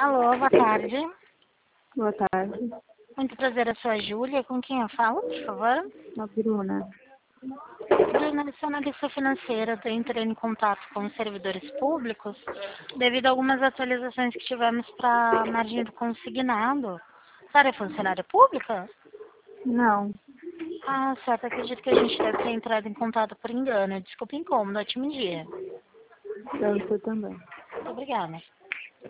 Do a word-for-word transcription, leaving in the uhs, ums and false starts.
Alô, boa tarde. Boa tarde. Muito prazer, eu sou a Júlia. Com quem eu falo, por favor? Uma Bruna. Bruna, eu sou analista financeira. Estou entrando em contato com os servidores públicos devido a algumas atualizações que tivemos para a margem do consignado. A senhora é funcionária pública? Não. Ah, certo. Acredito que a gente deve ter entrado em contato por engano. Desculpe o incômodo. Ótimo dia. Eu sou também. Muito obrigada.